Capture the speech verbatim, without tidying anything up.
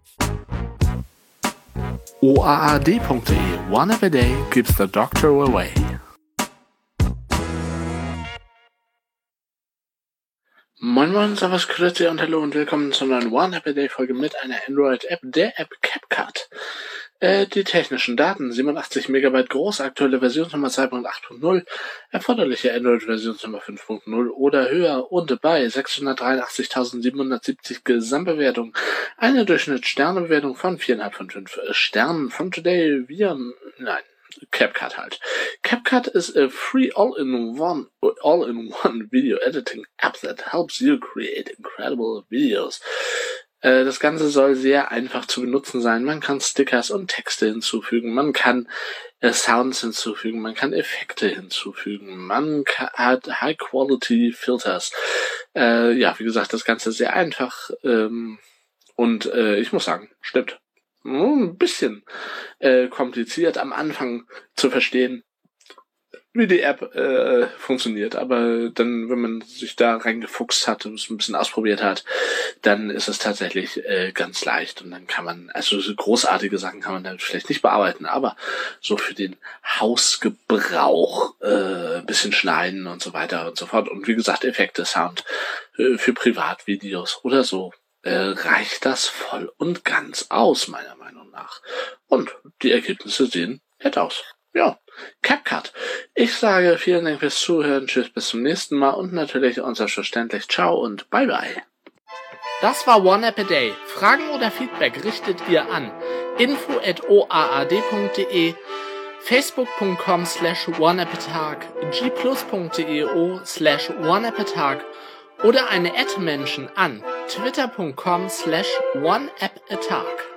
O A A D punkt de. One app a day keeps the doctor away. Moin Moin, Servus, Grüezi und Hallo und willkommen zu einer neuen One App a Day Folge mit einer Android-App, der App CapCut. Äh, die technischen Daten, siebenundachtzig Megabyte groß, aktuelle Versionsnummer zwei Punkt acht Punkt null, erforderliche Android-Versionsnummer fünf Punkt null oder höher und bei sechshundertdreiundachtzigtausendsiebenhundertsiebzig Gesamtbewertung, eine Durchschnittssternebewertung von vier Komma fünf von fünf Sternen. Von Today, wir, nein, CapCut halt. CapCut is a free all-in-one all-in-one video editing app that helps you create incredible videos. Äh, das Ganze soll sehr einfach zu benutzen sein. Man kann Stickers und Texte hinzufügen, man kann äh, Sounds hinzufügen, man kann Effekte hinzufügen, man kann, hat High-Quality Filters. Äh, ja, wie gesagt, das Ganze sehr einfach ähm, und äh, ich muss sagen, stimmt. Ein bisschen äh, kompliziert am Anfang zu verstehen, wie die App äh, funktioniert. Aber dann, wenn man sich da reingefuchst hat und es ein bisschen ausprobiert hat, dann ist es tatsächlich äh, ganz leicht. Und dann kann man, also so großartige Sachen kann man dann vielleicht nicht bearbeiten, aber so für den Hausgebrauch äh, ein bisschen schneiden und so weiter und so fort. Und wie gesagt, Effekte, Sound äh, für Privatvideos oder so. Äh, reicht das voll und ganz aus, meiner Meinung nach. Und die Ergebnisse sehen nett aus. Ja, CapCut. Ich sage vielen Dank fürs Zuhören, tschüss, bis zum nächsten Mal und natürlich unselbstverständlich ciao und bye bye. Das war One App a Day. Fragen oder Feedback richtet ihr an info at o a a d punkt de, facebook punkt com slash oneappatag, g plus punkt de slash oneappatag oder eine Ad-Menschen an twitter punkt com slash oneappatag.